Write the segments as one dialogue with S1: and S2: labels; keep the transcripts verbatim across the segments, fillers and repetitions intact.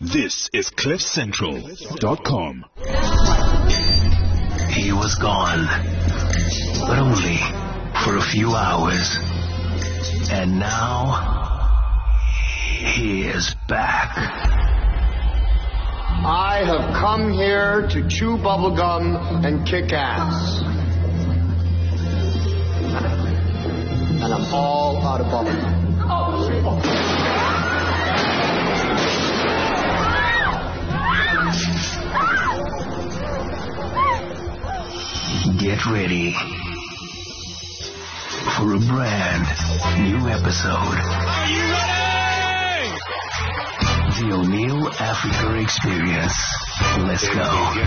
S1: This is cliff central dot com.
S2: He was gone, but only for a few hours. And now, he is back.
S3: I have come here to chew bubblegum and kick ass. And I'm all out of bubblegum. Oh.
S2: Get ready for a brand new episode.
S4: Are you ready?
S2: The O'Neill Africa Experience. Let's go.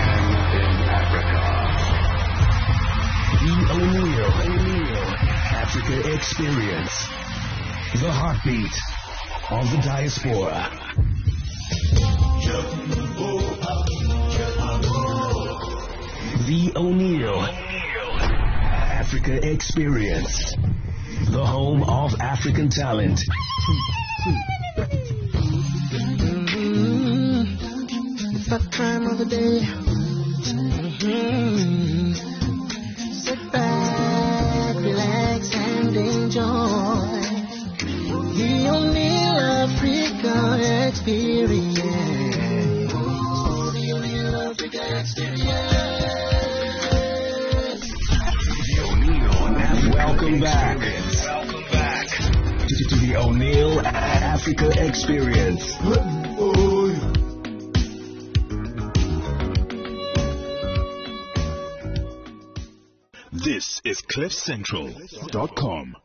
S2: The O'Neill, O'Neill Africa Experience. The heartbeat of the diaspora. The O'Neill Africa Experience, the home of African talent.
S5: Mm-hmm. It's that time of the day. Mm-hmm. Sit back, relax, and enjoy the O'Neill Africa Experience. The O'Neill Africa Experience.
S2: Welcome back. Welcome back to, to the O'Neill Africa Experience.
S1: This is cliff central dot com.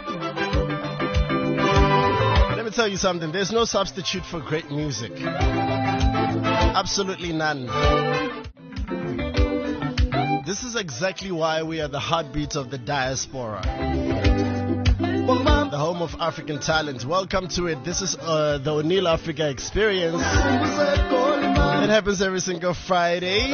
S6: Let me tell you something. There's no substitute for great music. Absolutely none. This is exactly why we are the heartbeat of the diaspora, the home of African talent. Welcome to it. This is uh, the O'Neill Africa Experience. It happens every single Friday.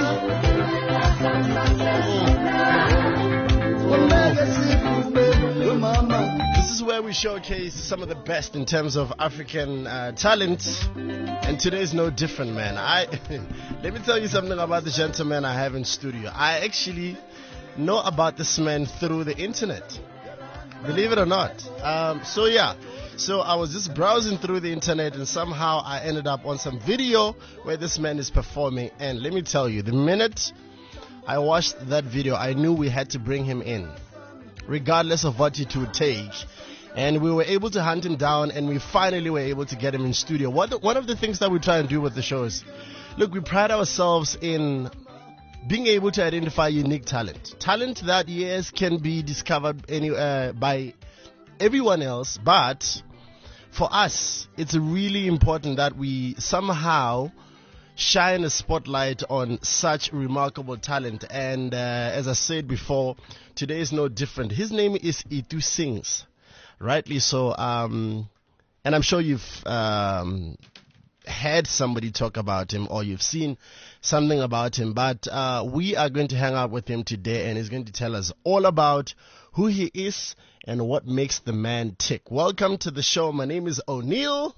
S6: This is where we showcase some of the best in terms of African uh, talent. And today is no different, man. I let me tell you something about the gentleman I have in studio. I actually know about this man through the internet, believe it or not. Um, so yeah, so I was just browsing through the internet and somehow I ended up on some video where this man is performing. And let me tell you, the minute I watched that video, I knew we had to bring him in, regardless of what it would take. And we were able to hunt him down, and we finally were able to get him in studio. What, one of the things that we try and do with the show is, look, we pride ourselves in being able to identify unique talent. Talent that, yes, can be discovered any, uh, by everyone else, but for us, it's really important that we somehow shine a spotlight on such remarkable talent. And uh, as I said before, today is no different. His name is Itu Sings. Rightly so, um, and I'm sure you've um, had somebody talk about him or you've seen something about him, but uh, we are going to hang out with him today and he's going to tell us all about who he is and what makes the man tick. Welcome to the show. My name is O'Neill.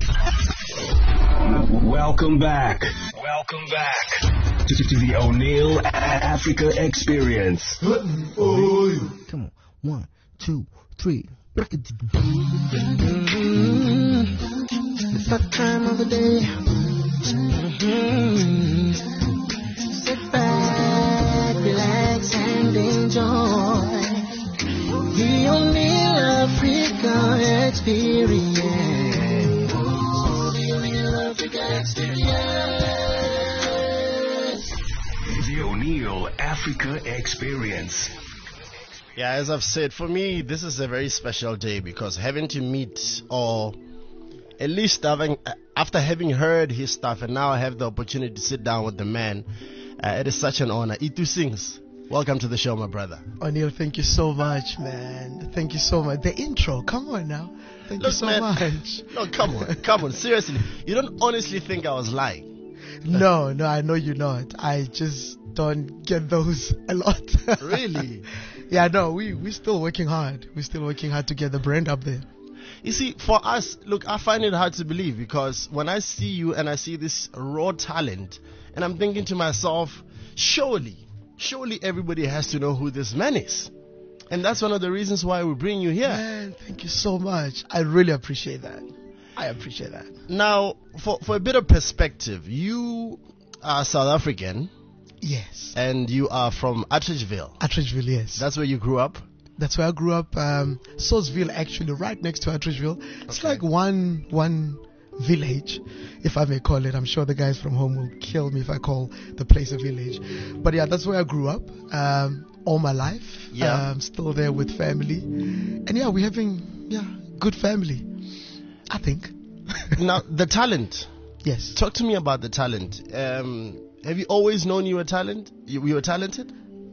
S2: Welcome back. Welcome back to, to the O'Neill Africa Experience.
S5: Come on, one, two, three. Mm-hmm. It's that time of the day. Mm-hmm. Sit back, relax, and enjoy the O'Neill Africa Experience. The O'Neill Africa Experience.
S2: The O'Neill Africa Experience.
S6: Yeah, as I've said, for me, this is a very special day because having to meet, or at least having, after having heard his stuff, and now I have the opportunity to sit down with the man, uh, it is such an honor. Itu Sings, welcome to the show, my brother.
S7: O'Neill, thank you so much, man. Thank you so much. The intro, come on now. Thank
S6: Look,
S7: you so
S6: man,
S7: much.
S6: No, come on, come on, seriously. You don't honestly think I was lying?
S7: No, no, I know you're not. I just don't get those a lot.
S6: Really?
S7: Yeah, no, we, we're still working hard. We're still working hard to get the brand up there.
S6: You see, for us, look, I find it hard to believe because when I see you and I see this raw talent, and I'm thinking to myself, surely, surely everybody has to know who this man is. And that's one of the reasons why we bring you here.
S7: Man, thank you so much. I really appreciate that. I appreciate that.
S6: Now, for, for a bit of perspective, you are South African.
S7: Yes.
S6: And you are from Atteridgeville.
S7: Atteridgeville, yes.
S6: That's where you grew up?
S7: That's where I grew up. Um, Sosville, actually, right next to Atteridgeville. It's
S6: Okay.
S7: like one one village, if I may call it. I'm sure the guys from home will kill me if I call the place a village. But yeah, that's where I grew up um, all my life.
S6: Yeah.
S7: Um, still there with family. And yeah, we're having yeah good family, I think.
S6: Now, the talent.
S7: Yes.
S6: Talk to me about the talent. Um, have you always known you were talent? You, you were talented?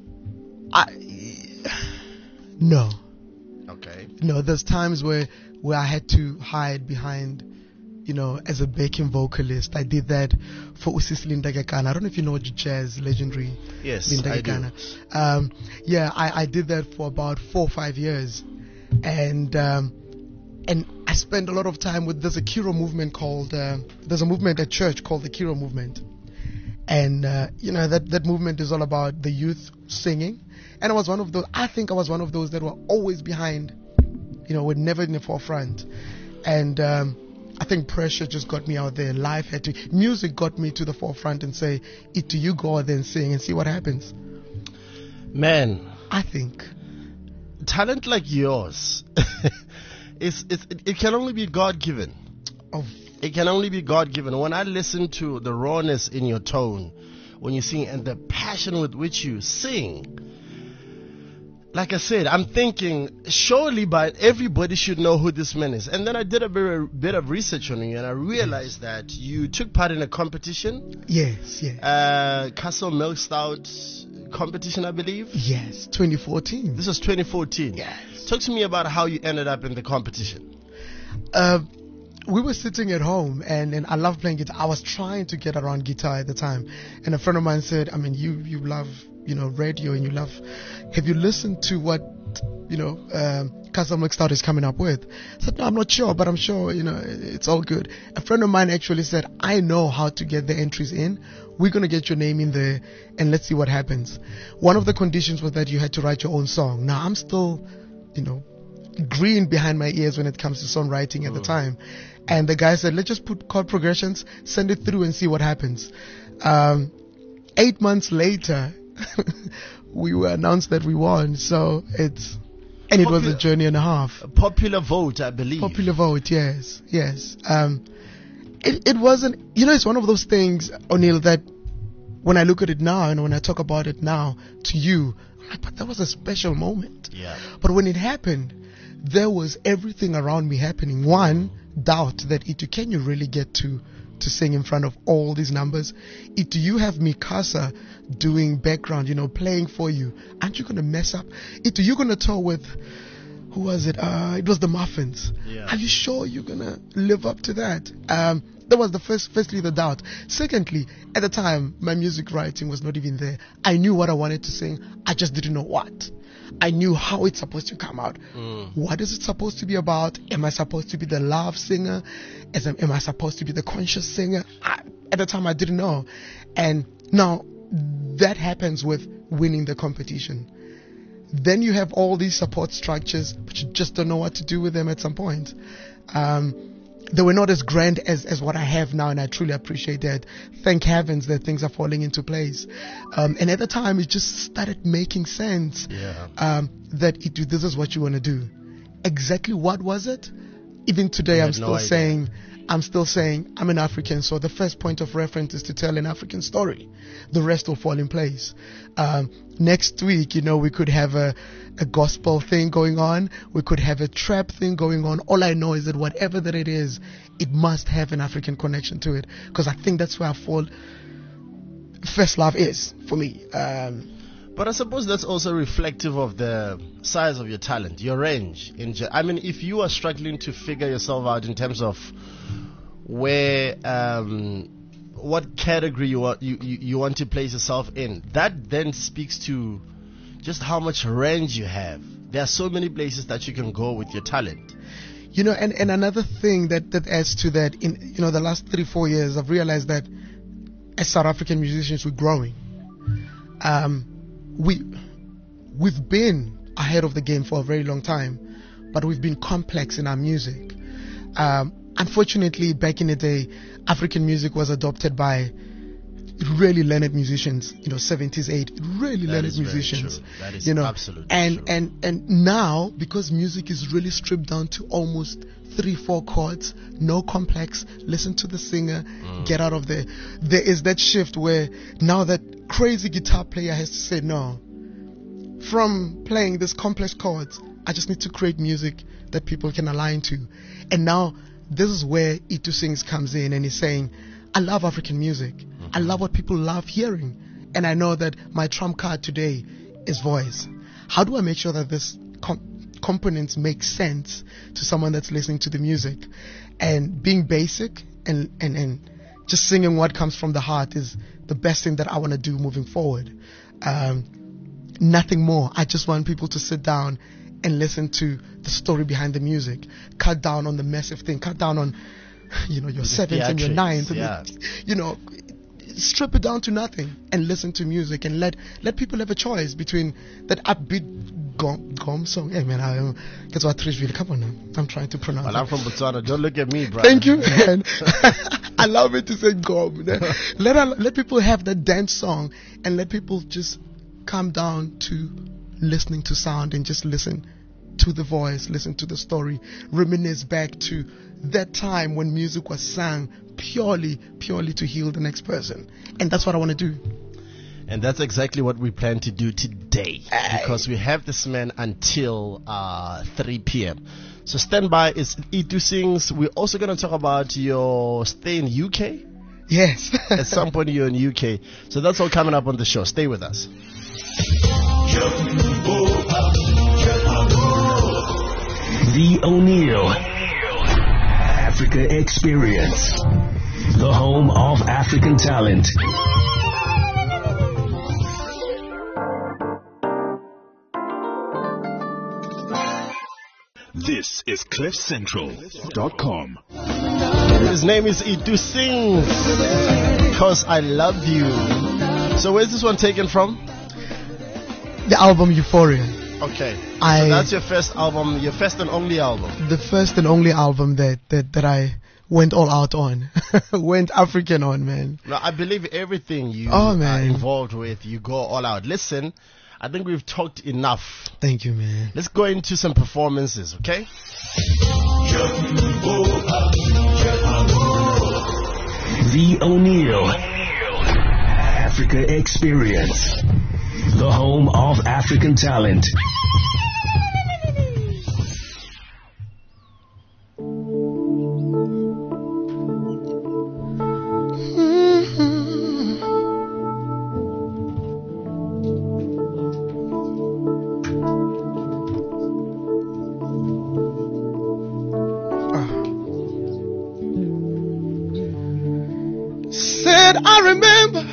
S7: I no.
S6: Okay.
S7: No, there's times where where I had to hide behind, you know, as a backing vocalist. I did that for Usisi Linda Gakana. I don't know if you know jazz legendary
S6: Yes,
S7: Linda
S6: I do.
S7: Gakana. Um, yeah, I, I did that for about four or five years, and um, and I spent a lot of time with. There's a Kiro movement called. Uh, there's a movement at church called the Kiro movement, and uh, you know that that movement is all about the youth singing. And I was one of those. I think I was one of those that were always behind. You know, were never in the forefront, and. Um, I think pressure just got me out there. Life had to, music got me to the forefront and say, it do you go out there and sing and see what happens.
S6: Man,
S7: I think.
S6: talent like yours, it's, it's, it, it can only be God-given.
S7: Oh,
S6: It can only be God-given. When I listen to the rawness in your tone, when you sing, and the passion with which you sing, like I said, I'm thinking, surely by everybody should know who this man is. And then I did a bit, a bit of research on you, and I realized that you took part in a competition,
S7: yes, yes.
S6: uh, Castle Milk Stout competition, I believe.
S7: yes, twenty fourteen.
S6: This was twenty fourteen.
S7: Yes.
S6: Talk to me about how you ended up in the competition.
S7: Uh, we were sitting at home, and, and I love playing guitar. I was trying to get around guitar at the time. And a friend of mine said, I mean, you, you love, you know, radio, and you love, have you listened to what, you know, um, Castle Milk Stout is coming up with? I said, no, I'm not sure, but I'm sure, you know, it's all good. A friend of mine actually said, I know how to get the entries in. We're going to get your name in there, and let's see what happens. One of the conditions was that you had to write your own song. Now, I'm still, you know, green behind my ears when it comes to songwriting at the time. And the guy said, let's just put chord progressions, send it through and see what happens. Um, eight months later, we were announced that we won. So it's, and it was a
S6: Popular-
S7: journey and a half.
S6: A popular vote, I believe.
S7: Popular vote, yes, yes. Um, it, it wasn't, you know, it's one of those things, O'Neill, that when I look at it now and when I talk about it now to you, I'm like, but that was a special moment.
S6: Yeah.
S7: But when it happened, there was everything around me happening. One, doubt that Itu, can you really get to to sing in front of all these numbers? Itu, you have Mikasa doing background, you know, playing for you. Aren't you going to mess up? Itu, you're going to tour with, who was it? Uh, it was the Muffins.
S6: Yeah.
S7: Are you sure you're going to live up to that? Um, that was the first, firstly, the doubt. Secondly, at the time, my music writing was not even there. I knew what I wanted to sing. I just didn't know what. I knew how it's supposed to come out.
S6: Mm.
S7: What is it supposed to be about? Am I supposed to be the love singer? As am, am I supposed to be the conscious singer? I, at the time, I didn't know. And now, that happens with winning the competition. Then you have all these support structures, but you just don't know what to do with them at some point. Um, they were not as grand as, as what I have now, and I truly appreciate that. Thank heavens that things are falling into place. Um, and at the time, it just started making sense.
S6: Yeah.
S7: Um, that it, this is what you want to do. Exactly what was it? Even today,
S6: You
S7: I'm
S6: had
S7: still
S6: no idea.
S7: saying, I'm still saying, I'm an African, so the first point of reference is to tell an African story. The rest will fall in place. Um, next week, you know, we could have a, a gospel thing going on. We could have a trap thing going on. All I know is that whatever that it is, it must have an African connection to it. Because I think that's where I fall. First love is, for me. Um,
S6: But I suppose that's also reflective of the size of your talent, your range. In ge- I mean, if you are struggling to figure yourself out in terms of where, um, what category you, are, you, you you want to place yourself in, that then speaks to just how much range you have. There are so many places that you can go with your talent.
S7: You know, and, and another thing that, that adds to that, in you know the last three, four years, I've realized that as South African musicians, we're growing. Um, we we've been ahead of the game for a very long time, but we've been complex in our music. Um, unfortunately, back in the day, African music was adopted by really learned musicians, you know, seventies, eighties, really
S6: That
S7: learned
S6: is very
S7: musicians.
S6: true. That is
S7: you know,
S6: absolutely
S7: and,
S6: true.
S7: and and now, because music is really stripped down to almost three, four chords, no complex, listen to the singer,
S6: Mm.
S7: get out of there. There is that shift where now that crazy guitar player has to say, no, from playing this complex chords, I just need to create music that people can align to. And now this is where Itu Sings comes in, and he's saying, I love African music. I love what people love hearing. And I know that my trump card today is voice. How do I make sure that this com- components make sense to someone that's listening to the music? And being basic and, and, and just singing what comes from the heart is the best thing that I want to do moving forward. Um, nothing more. I just want people to sit down and listen to the story behind the music. Cut down on the massive thing. Cut down on, you know, your
S6: The
S7: seventh and your
S6: theatrics,
S7: ninth. and
S6: yeah.
S7: the- you know, strip it down to nothing and listen to music and let let people have a choice between that upbeat gom, gom song. Hey man, I guess what Trishville. Come on now, I'm trying to pronounce.
S6: Well,
S7: it.
S6: I'm from Botswana. Don't look at me, bro.
S7: Thank you, man. Allow me to say gom. Let let people have that dance song and let people just come down to listening to sound and just listen to the voice, listen to the story, reminisce back to that time when music was sung purely, purely to heal the next person. And that's what I want to do.
S6: And that's exactly what we plan to do today, because we have this man until uh, three p.m. So stand by. It's Itu Sings. We're also going to talk about your stay in U K.
S7: Yes.
S6: At some point you're in U K. So that's all coming up on the show. Stay with us.
S2: The O'Neill Africa Experience, the home of African talent.
S1: This is cliff central dot com.
S6: His name is Itu Sings, Because I Love You. So where's this one taken from?
S7: The album Euphoria.
S6: Okay.
S7: I-
S6: so that's your first album, your first and only album.
S7: The first and only album that, that, that I went all out on. Went African on, man.
S6: Now, I believe everything you
S7: Oh,
S6: are
S7: man.
S6: involved with, you go all out. Listen, I think we've talked enough.
S7: Thank you, man.
S6: Let's go into some performances, okay?
S2: The O'Neill Africa Experience, the home of African talent.
S5: Said I remember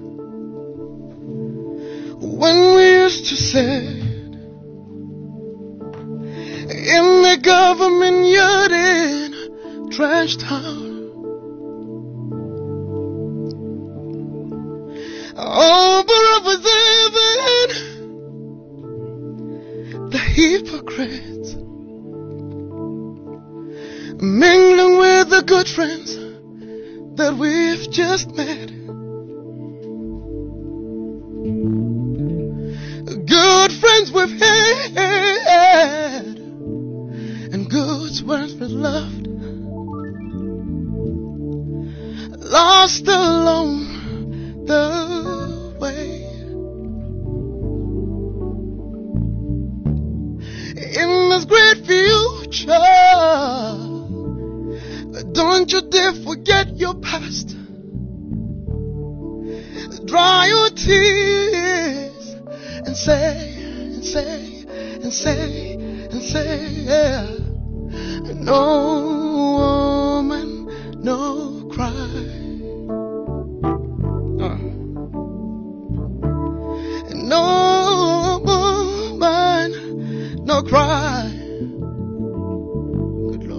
S5: when we used to sit in the government yard in Trash Town. Oh, but I was even the hypocrites mingling with the good friends that we've just met. Good friends we've had, and good words we've loved, lost along the way. In this great future, don't you dare forget your past. Dry your tears and say, and say, and say, and say, yeah. No woman, no cry. Uh. No woman, no cry. Good Lord.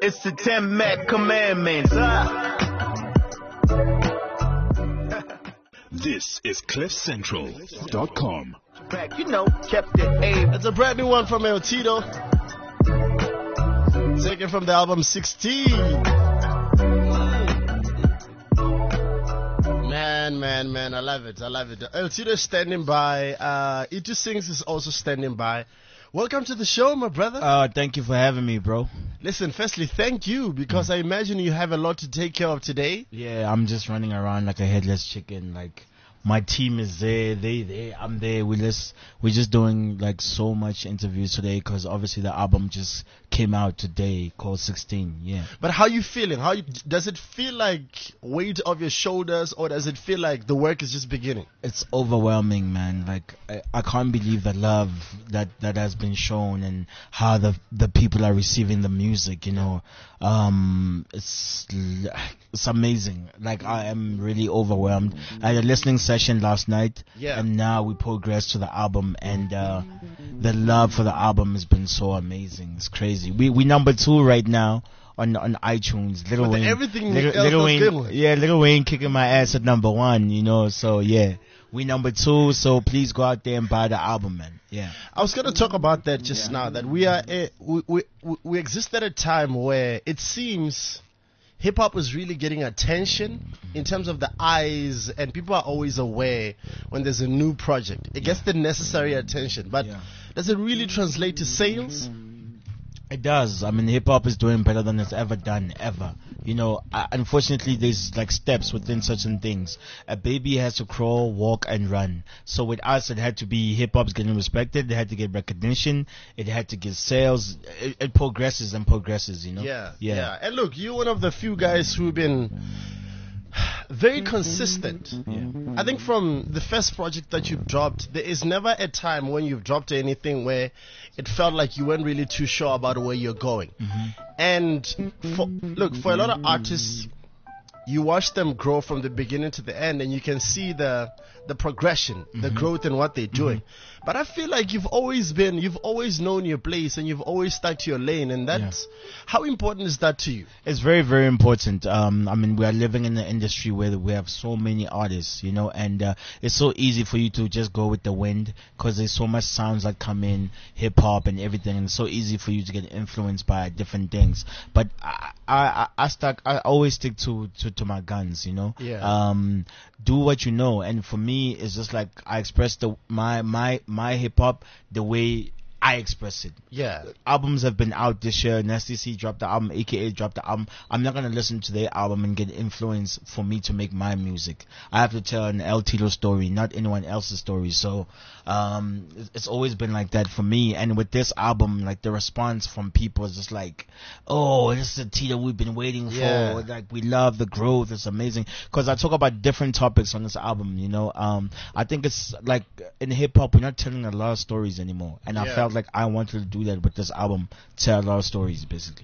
S8: It's the ten Mac commandments. Ah.
S1: This is cliff central dot com.
S8: Back, you know, kept it aim.
S6: It's a brand new one from El Tito. Taken from the album sixteen. Man, man, man, I love it. I love it. El Tito is standing by. Uh, E two Sings is also standing by. Welcome to the show, my brother.
S9: Uh, thank you for having me, bro.
S6: Listen, firstly, thank you, because I imagine you have a lot to take care of today.
S9: Yeah, I'm just running around like a headless chicken. Like, my team is there, they there, I'm there. We just we're just doing like so much interviews today because obviously the album just came out today called sixteen. Yeah.
S6: But how you feeling? How you, does it feel like weight off your shoulders, or does it feel like the work is just beginning?
S9: It's overwhelming, man. Like I, I can't believe the love that, that has been shown and how the the people are receiving the music. You know, um, it's it's amazing. Like I am really overwhelmed. I had a listening session last night,
S6: yeah.
S9: and now we progress to the album, and uh, the love for the album has been so amazing. It's crazy. We we number two right now on on iTunes. Little
S6: But
S9: Wayne,
S6: everything
S9: Little,
S6: else
S9: Little
S6: was
S9: Wayne,
S6: good.
S9: yeah, Little Wayne kicking my ass at number one. You know, so yeah, we number two. So please go out there and buy the album, man. Yeah.
S6: I was going to talk about that just yeah. now. That we are a, we, we we exist at a time where it seems hip hop is really getting attention in terms of the eyes, and people are always aware when there's a new project. It gets the necessary attention, but
S9: Yeah.
S6: does it really translate to sales?
S9: It does. I mean, hip hop is doing better than it's ever done, ever. You know, uh, unfortunately, there's like steps within certain things. A baby has to crawl, walk, and run. So with us, it had to be hip hop's getting respected. It had to get recognition. It had to get sales. It, it progresses and progresses. You know.
S6: Yeah,
S9: Yeah.
S6: yeah. And look, you're one of the few guys who've been very consistent.
S9: Yeah.
S6: I think from the first project that you've dropped, there is never a time when you've dropped anything where it felt like you weren't really too sure about where you're going.
S9: Mm-hmm.
S6: And for, look, for a lot of artists, you watch them grow from the beginning to the end, and you can see the the progression, mm-hmm. the growth in what they're doing. Mm-hmm. But I feel like you've always been, you've always known your place, and you've always stuck to your lane. And that's, yeah. how important is that to you?
S9: It's very, very important. Um, I mean, we are living in an industry where we have so many artists, you know, and uh, it's so easy for you to just go with the wind because there's so much sounds that come in, hip hop and everything, and it's so easy for you to get influenced by different things. But I, I, I stuck, I always stick to, to, to my guns, you know.
S6: Yeah.
S9: Um, do what you know, and for me, it's just like I express the my my my hip hop the way I express it.
S6: Yeah.
S9: Albums have been out this year. Nasty C dropped the album, A K A dropped the album. I'm not gonna listen to their album and get influence for me to make my music. I have to tell an El Tito story, not anyone else's story. So um, it's always been like that for me. And with this album, like the response from people is just like, oh, this is the Tito we've been waiting
S6: Yeah.
S9: for. Like we love the growth. It's amazing because I talk about different topics on this album. You know, um, I think it's like in hip hop we're not telling a lot of stories anymore, and I
S6: Yeah.
S9: felt like I wanted to do that with this album, tell a lot of stories basically.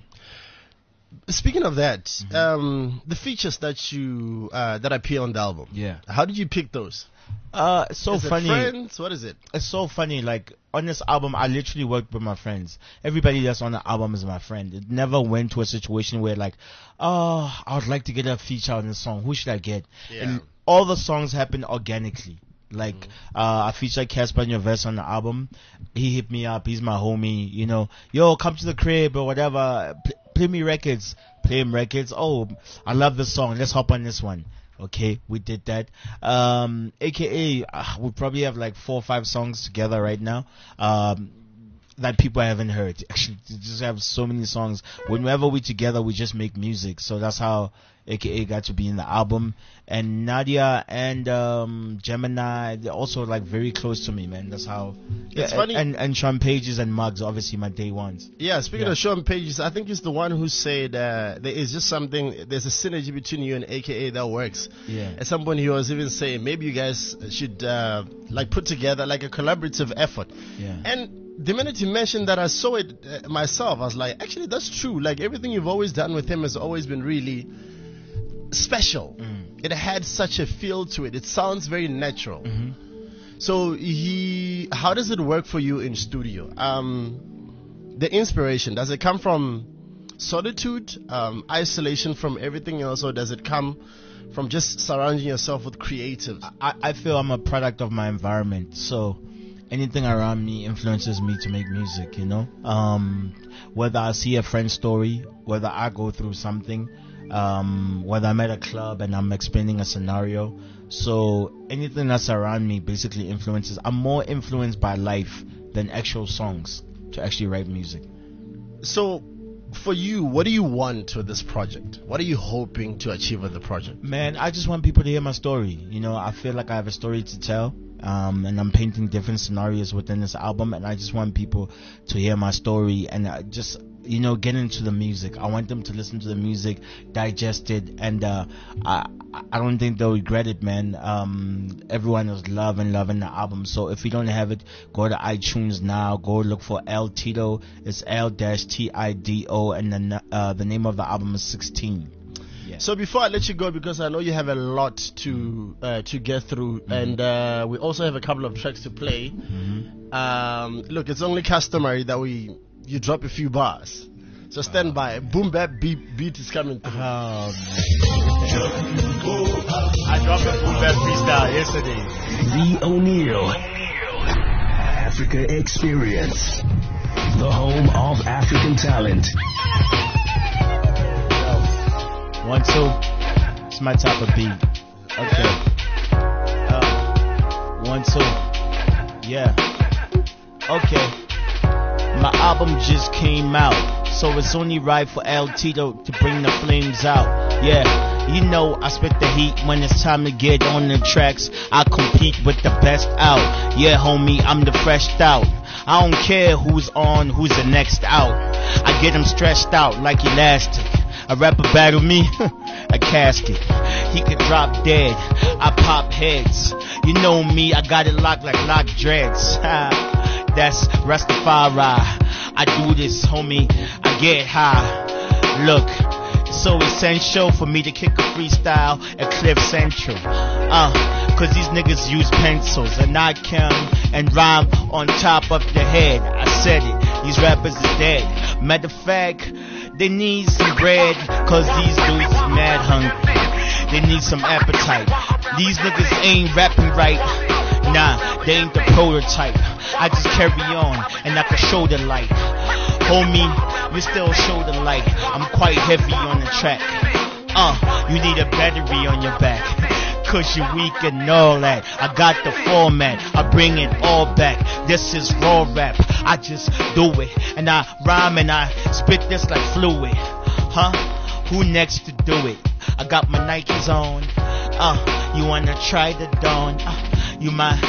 S6: Speaking of that,
S9: Mm-hmm.
S6: um, the features that you uh, that appear on the album,
S9: Yeah.
S6: how did you pick those?
S9: Uh, it's so
S6: is
S9: funny.
S6: It friends? What is it?
S9: It's so funny. Like on this album, I literally worked with my friends. Everybody that's on the album is my friend. It never went to a situation where like, oh, I would like to get a feature on this song. Who should I get?
S6: Yeah.
S9: And all the songs happen organically. Like,
S6: Mm.
S9: uh, I featured Casper Nyovest on the album. He hit me up. He's my homie. You know, yo, come to the crib or whatever. P- play me records. Play him records. Oh, I love this song. Let's hop on this one. Okay, we did that. Um, A K A, uh, we probably have like four or five songs together right now. Um, that people haven't heard. Actually, we just have so many songs. Whenever we together, we just make music. So that's how A K A got to be in the album. And Nadia and um, Gemini, they're also like very close to me, man. That's how.
S6: It's
S9: yeah,
S6: funny.
S9: And and Sean Pages and Muggs, obviously my day ones.
S6: Yeah, speaking
S9: Yeah.
S6: of Sean Pages, I think he's the one who said uh, there is just something, there's a synergy between you and A K A that works.
S9: Yeah.
S6: At some point he was even saying maybe you guys should uh, like put together like a collaborative effort.
S9: Yeah.
S6: And the minute you mentioned that, I saw it uh, myself. I was like, actually, that's true. Like everything you've always done with him has always been really special.
S9: Mm.
S6: It had such a feel to it. It sounds very natural.
S9: Mm-hmm.
S6: So he, how does it work for you in studio? Um, the inspiration, does it come from solitude, um, isolation from everything else, or does it come from just surrounding yourself with creatives?
S9: I, I feel I'm a product of my environment, so anything around me influences me to make music, you know. Um, whether I see a friend's story, whether I go through something, um, whether I'm at a club and I'm explaining a scenario. So anything that's around me basically influences. I'm more influenced by life than actual songs to actually write music.
S6: So for you, what do you want with this project? What are you hoping to achieve with the project?
S9: Man, I just want people to hear my story. You know, I feel like I have a story to tell. Um, and I'm painting different scenarios within this album, and I just want people to hear my story and uh, just, you know, get into the music. I want them to listen to the music, digest it, and uh, I I don't think they'll regret it, man. Um, everyone is loving, loving the album. So if you don't have it, go to iTunes now. Go look for El Tito. It's L T I D O, and then uh, the name of the album is sixteen. Yeah.
S6: So before I let you go, because I know you have a lot to uh, to get through, mm-hmm. and uh, we also have a couple of tracks to play. Mm-hmm. Um, look, it's only customary that we you drop a few bars. So stand uh, by. Boom bap beat beat is coming through.
S9: Oh, I dropped a boom bap freestyle yesterday.
S2: The O'Neill Africa Experience, the home of African talent.
S9: One, two. It's my type of beat. Okay. Uh, one, two. Yeah. Okay. My album just came out, so it's only right for El Tito to bring the flames out. Yeah. You know I spit the heat when it's time to get on the tracks. I compete with the best out. Yeah, homie, I'm the fresh out. I don't care who's on, who's the next out. I get them stretched out like elastic. A rapper battle me, a casket. He could drop dead, I pop heads. You know me, I got it locked like lock dreads. That's Rastafari. I do this, homie, I get high. Look, it's so essential for me to kick a freestyle at Cliff Central. Uh, cause these niggas use pencils and I can and rhyme on top of the head. I said it, these rappers is dead. Matter of fact, they need some bread, cause these dudes is mad hungry. They need some appetite. These niggas ain't rapping right. Nah, they ain't the prototype. I just carry on, and I can show the light. Homie, you still show the light. I'm quite heavy on the track. Uh, you need a battery on your back, cause you weak and all that. I got the format, I bring it all back. This is raw rap, I just do it. And I rhyme and I spit this like fluid. Huh? Who next to do it? I got my Nikes on. Uh, you wanna try the dawn? Uh, you my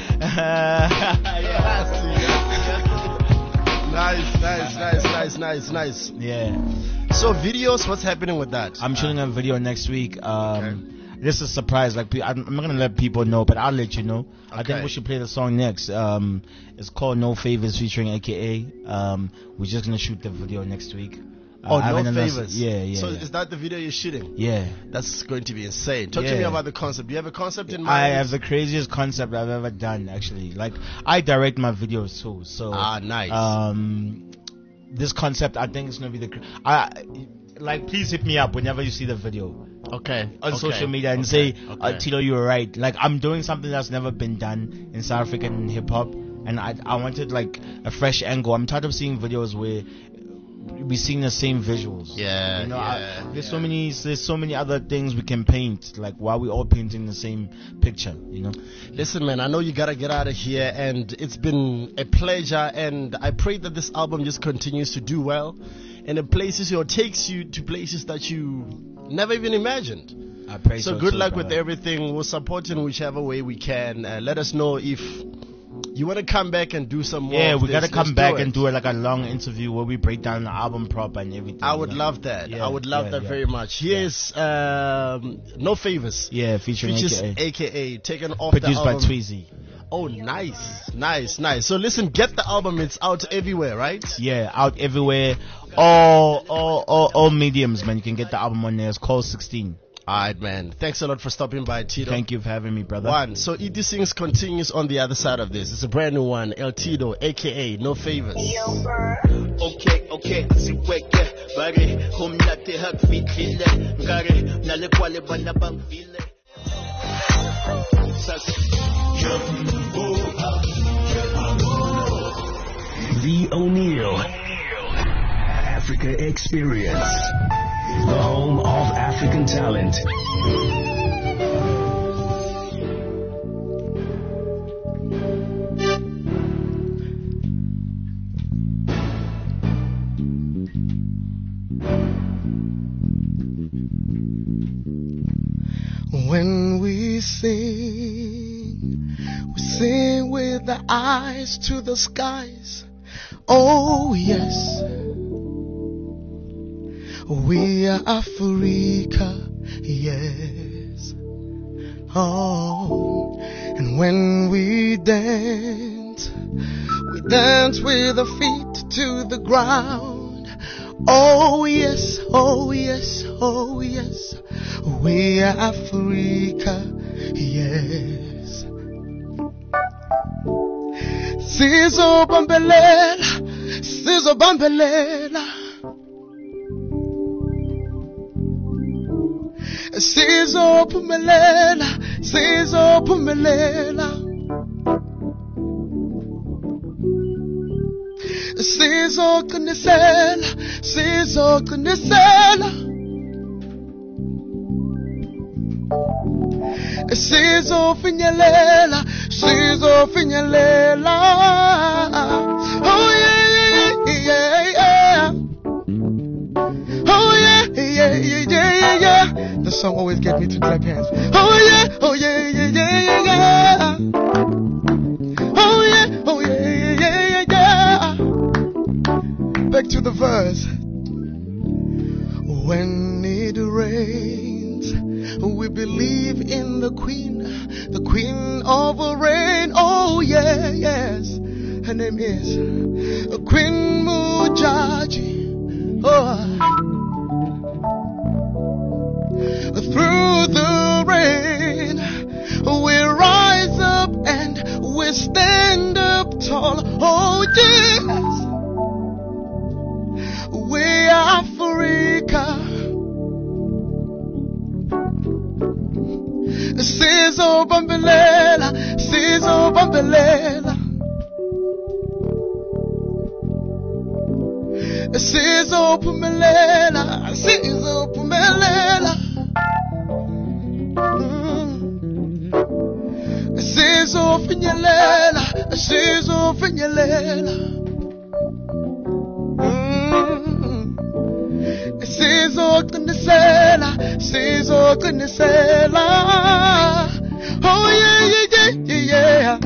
S6: Nice, nice, nice, nice, nice, nice.
S9: Yeah.
S6: So videos, what's happening with that?
S9: I'm shooting a video next week. Um, okay. This is a surprise. Like I'm not gonna let people know, but I'll let you know. Okay. I think we should play the song next. Um, it's called No Favors featuring A K A. Um, we're just gonna shoot the video next week.
S6: Oh, uh, No Favors.
S9: Yeah, yeah.
S6: So
S9: yeah.
S6: is that the video you're shooting?
S9: Yeah.
S6: That's going to be insane. Talk
S9: yeah.
S6: to me about the concept. Do you have a concept in mind?
S9: I have the craziest concept I've ever done, actually. Like, I direct my videos too, so.
S6: Ah, nice.
S9: Um, this concept, I think it's gonna be the. I like. Please hit me up whenever you see the video.
S6: Okay.
S9: On
S6: okay.
S9: social media and
S6: okay.
S9: say,
S6: okay.
S9: uh, Tito, you were right. Like, I'm doing something that's never been done in South African hip hop, and I I wanted like a fresh angle. I'm tired of seeing videos where we seeing the same visuals.
S6: Yeah,
S9: you know,
S6: yeah,
S9: I, there's
S6: yeah.
S9: so many, there's so many other things we can paint. Like, why are we all painting the same picture? You know.
S6: Listen, man, I know you gotta get out of here, and it's been a pleasure. And I pray that this album just continues to do well, and it places you or takes you to places that you never even imagined.
S9: I pray so.
S6: So good
S9: too,
S6: luck
S9: brother.
S6: with everything. We'll support in whichever way we can. Uh, let us know if you want to come back and do some more.
S9: Yeah,
S6: of
S9: we
S6: this.
S9: gotta come
S6: Let's
S9: back
S6: do
S9: and do it like a long interview where we break down the album proper and everything.
S6: I would
S9: you know?
S6: love that.
S9: Yeah,
S6: I would love
S9: yeah,
S6: that
S9: yeah.
S6: very much. Here's um, No Favors.
S9: Yeah, featuring
S6: Features
S9: A K A.
S6: A K A taken off
S9: Produced
S6: the
S9: by
S6: album.
S9: Tweezy.
S6: Oh, nice, nice, nice. So listen, get the album. It's out everywhere, right?
S9: Yeah, out everywhere. All, all, all, all mediums, man. You can get the album on there. It's called sixteen.
S6: Alright, man. Thanks a lot for stopping by, Tito.
S9: Thank you for having me, brother.
S6: One. So E D Sings continues on the other side of this. It's a brand new one. El Tito, A K A No Favors.
S8: Okay, okay, see where yeah. Bare, home late hak fitlile. Ngare, nale kwale bana bang file.
S2: The O'Neill Africa Experience, the home of African talent.
S5: When we sing, we sing with the eyes to the skies. Oh yes, we are Africa, yes. Oh, and when we dance, we dance with our feet to the ground. Oh yes, oh yes, oh yes, we are Africa, yes. Sizo bambelela, sizo bambelela, sizo pumelela, sizo pumelela, sizo qinisela, sizo qinisela, sizo finyelela, sizo finyelela. Oh yeah, yeah, yeah. Oh yeah, yeah, yeah, yeah, yeah. The song always gets me to clap hands. Oh yeah, oh yeah, yeah, yeah, yeah. Oh yeah, oh yeah, yeah, yeah, yeah. Back to the verse. When it rains, we believe in the queen, the queen of the rain. Oh yeah, yes. Her name is Queen Mujaji. Oh. Through the rain, we rise up and we stand up tall. Oh yes, we are Africa. Sizo bambelela, sizo bambelela, sizo pumelela, sizo pumelela. Sizo finyelela, sizo finyelela. Sizo qinisela, sizo qinisela. Oh yeah, yeah, yeah, yeah.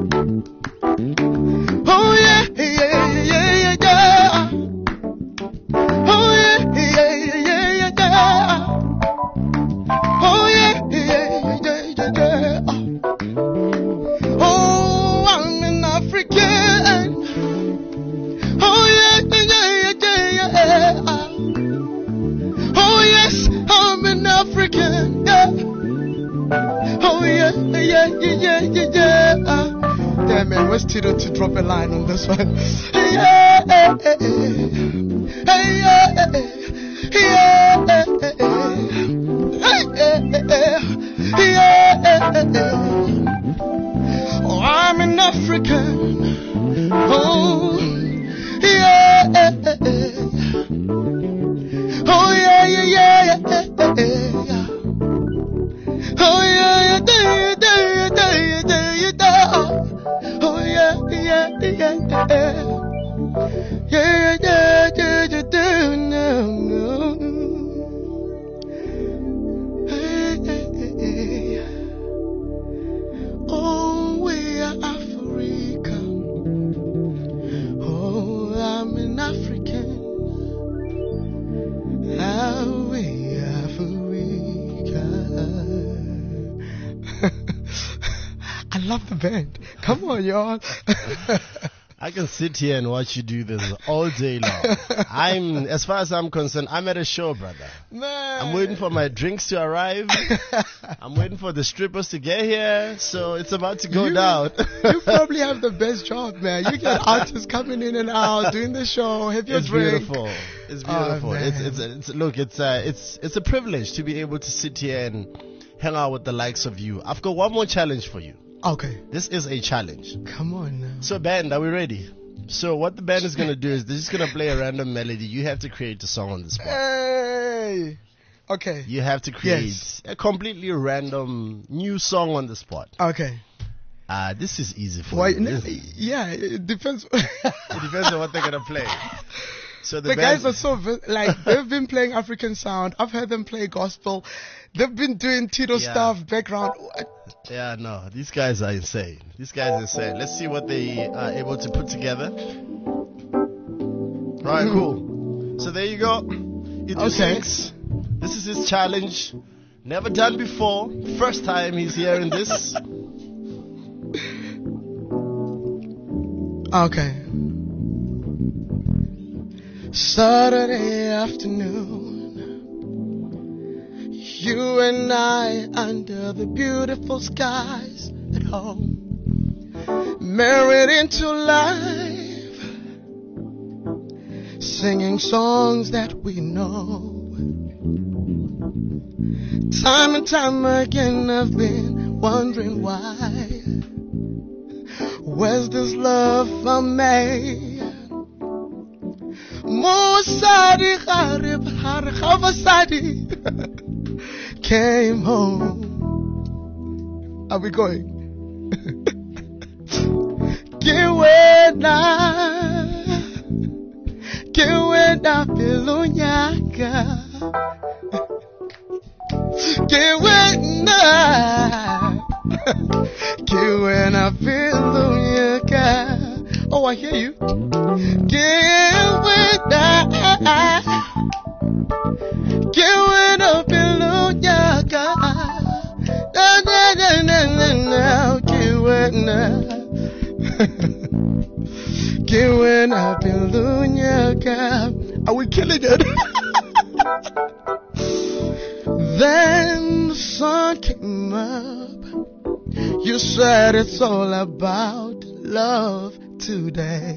S5: Oh yeah, yeah, yeah, yeah. Oh yeah, yeah, yeah, yeah. Oh yeah, yeah, yeah, yeah. Oh, I'm an African. Oh yeah, yeah, yeah, yeah. Oh yes, I'm an African. Yeah. Oh yeah, yeah, yeah, yeah, yeah. Damn man, where's Tito to drop a line on this one? Yeah, yeah, yeah, yeah, yeah, yeah. Oh, I'm an African. Oh, yeah. Oh, yeah, yeah, yeah, yeah, yeah. Oh, yeah, yeah, yeah, yeah, yeah, yeah. Oh, yeah, yeah, yeah, yeah. Yeah, yeah, yeah, yeah, yeah, no, no. Hey, hey, hey. Oh, we are Africa. Oh, I'm an African. Oh, we are Africa. I love the band. Come on, y'all.
S6: I can sit here and watch you do this all day long. I'm, as far as I'm concerned, I'm at a show, brother.
S7: Man.
S6: I'm waiting for my drinks to arrive. I'm waiting for the strippers to get here. So it's about to go
S7: you,
S6: down.
S7: You probably have the best job, man. You get artists coming in and out, doing the show, have your
S6: It's
S7: drink.
S6: beautiful. It's beautiful.
S7: Oh,
S6: it's, it's, it's, look, it's, uh, it's, it's a privilege to be able to sit here and hang out with the likes of you. I've got one more challenge for you.
S7: Okay.
S6: This is a challenge.
S7: Come on now.
S6: So, band, are we ready? So, what the band is going to do is they're just going to play a random melody. You have to create a song on the spot.
S7: Hey. Okay.
S6: You have to create
S7: Yes.
S6: a completely random new song on the spot.
S7: Okay.
S6: Uh, this is easy for
S7: Why?
S6: you.
S7: n-
S6: This-
S7: Yeah, it depends.
S6: It depends on what they're going to play. So the,
S7: The
S6: band,
S7: guys are so vi- like they've been playing African sound. I've heard them play gospel. They've been doing Tito
S6: Yeah.
S7: stuff background.
S6: Yeah, no, these guys are insane. These guys are insane. Let's see what they are able to put together. Right, cool. So there you go. It
S7: Okay.
S6: Sings. This is his challenge. Never done before. First time he's hearing this.
S7: Okay. Saturday afternoon, you and I under the beautiful skies at home, married into life, singing songs that we know. Time and time again I've been wondering why. Where's this love from me? Mosadi Harib Harhavasadi came home. Are we going? Kiwena Kiwena Pilunyaka Kiwena Kiwena Pilunyaka. Oh, I hear you. Kiwena Kiwena Pilunyaka. Na na na na na na Kiwena Kiwena Pilunyaka. Are we killing it? Then the sun came up. You said it's all about love today.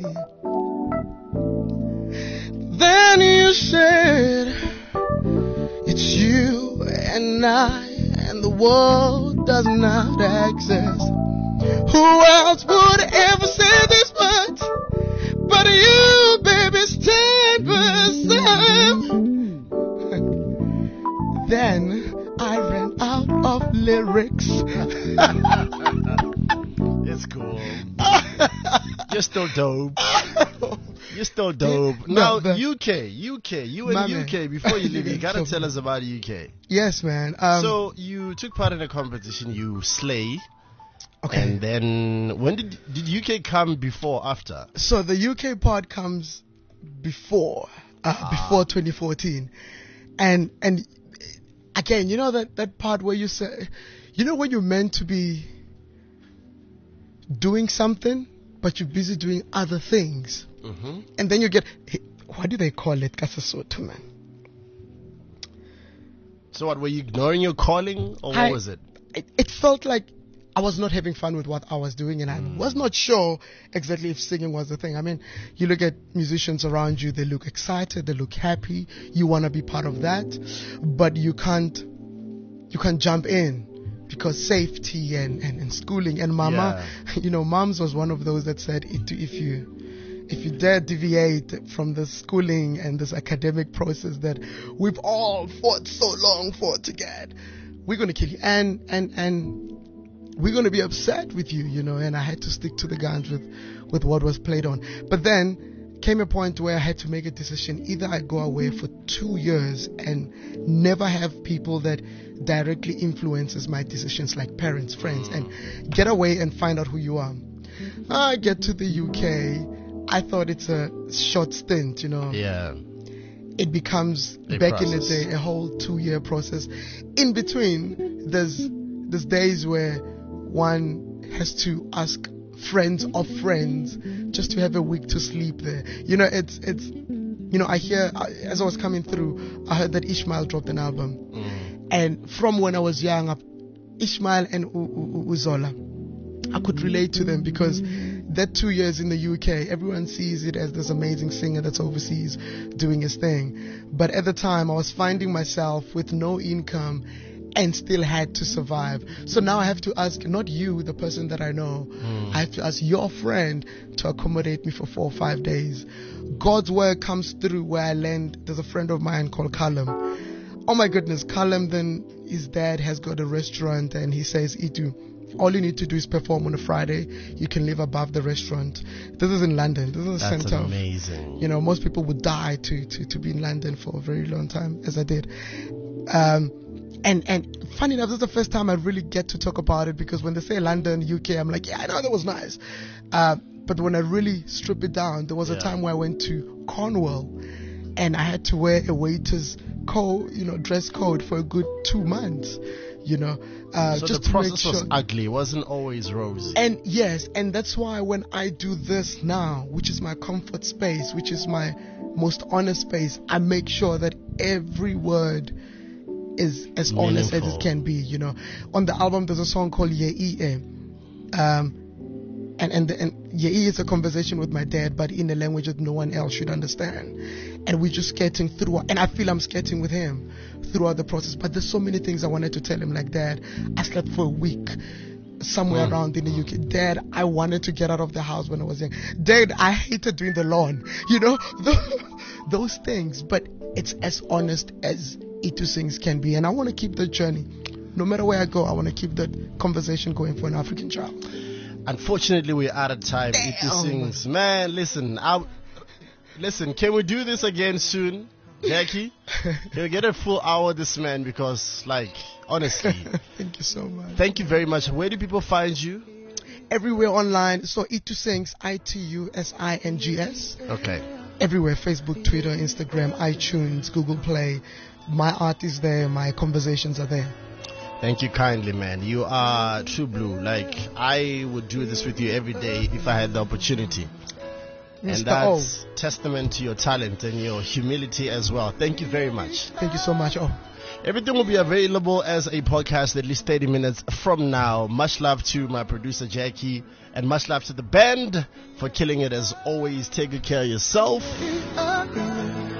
S7: Then you said it's you and I, and the world does not exist. Who else would ever say this much but you, baby? Stand beside. Then I ran out of lyrics.
S6: It's cool. You're still dope. You're still dope.
S7: No,
S6: Now,
S7: the-
S6: U K, U K, you in
S7: My
S6: U K,
S7: man.
S6: before you leave, you gotta tell us about U K.
S7: Yes, man. Um,
S6: So, you took part in a competition, you slay,
S7: okay.
S6: and then, when did, did U K come before, after?
S7: So the U K part comes before, uh,
S6: Ah.
S7: before twenty fourteen, and and again, you know that that part where you say, you know, when you're meant to be doing something, but you're busy doing other things,
S6: Mm-hmm.
S7: and then you get, what do they call it, Kasasoto, man?
S6: So what, were you ignoring your calling, or what
S7: I-
S6: was it?
S7: It, it felt like I was not having fun with what I was doing, and I was not sure exactly if singing was the thing. I mean, you look at musicians around you, they look excited, they look happy, you want to be part of that, but you can't, you can't jump in because safety and, and, and schooling. And mama, you know, moms was one of those that said, if if you, if you dare deviate from the schooling and this academic process that we've all fought so long for to get, we're going to kill you. And, and, and, we're going to be upset with you, you know, and I had to stick to the guns with, with what was played on. But then came a point where I had to make a decision. Either I go away for two years and never have people that directly influences my decisions, like parents, friends, and get away and find out who you are. I get to the U K. I thought it's a short stint, you know.
S6: Yeah.
S7: It becomes,
S6: A
S7: back in
S6: process.
S7: the day, a whole two-year process. In between, there's there's days where one has to ask friends of friends just to have a week to sleep there. You know, it's it's you know, I hear as I was coming through, I heard that Ishmael dropped an album,
S6: Mm.
S7: and from when I was young, up Ishmael and U- U- U- Uzola, I could relate to them because that two years in the U K, everyone sees it as this amazing singer that's overseas doing his thing. But at the time, I was finding myself with no income and still had to survive. So now I have to ask, not you, the person that I know,
S6: Mm.
S7: I have to ask your friend to accommodate me for four or five days. God's word comes through where I land. There's a friend of mine called Callum. Oh my goodness, Callum, then his dad has got a restaurant and he says, Itu, all you need to do is perform on a Friday. You can live above the restaurant. This is in London. This is the
S6: That's
S7: center.
S6: amazing.
S7: Of, you know, most people would die to, to, to be in London for a very long time, as I did. Um, and and funny enough, this is the first time I really get to talk about it, because when they say London, U K, I'm like, yeah, I know that was nice. Uh, but when I really strip it down, there was
S6: Yeah.
S7: a time where I went to Cornwall and I had to wear a waiter's code, you know, dress code for a good two months. You know, uh,
S6: So
S7: just
S6: the
S7: to make
S6: process
S7: sure.
S6: was ugly. It wasn't always rosy.
S7: And yes, and that's why when I do this now, which is my comfort space, which is my most honest space, I make sure that every word is as honest as
S6: Meaningful.
S7: it can be. You know, on the album there's a song called Ye'ie, um, and and the, and Ye'ie is a conversation with my dad, but in a language that no one else should understand, and we're just getting through. And I feel I'm skating with him throughout the process. But there's so many things I wanted to tell him, like, Dad, I slept for a week somewhere
S6: Mm.
S7: around in the U K. Dad, I wanted to get out of the house when I was young. Dad, I hated doing the lawn. You know, those things. But it's as honest as Itu Sings can be. And I want to keep the journey. No matter where I go, I want to keep that conversation going for an African child.
S6: Unfortunately, we're out of time.
S7: Damn.
S6: Itu Sings. Man, listen. I, listen, can we do this again soon? Jackie? Can we get a full hour of this man? Because, like, honestly,
S7: Thank you so much.
S6: thank you very much. Where do people find you?
S7: Everywhere online. So Itu Sings, I T U S I N G S.
S6: Okay.
S7: Everywhere. Facebook, Twitter, Instagram, iTunes, Google Play. My art is there. My conversations are there.
S6: Thank you kindly, man. You are true blue. Like, I would do this with you every day if I had the opportunity. And
S7: Mister
S6: that's testament to your talent and your humility as well. Thank you very much.
S7: Thank you so much. Oh.
S6: Everything will be available as a podcast at least thirty minutes from now. Much love to my producer Jackie, and much love to the band for killing it as always. Take good care of yourself.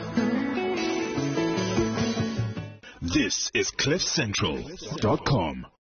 S1: This is cliff central dot com.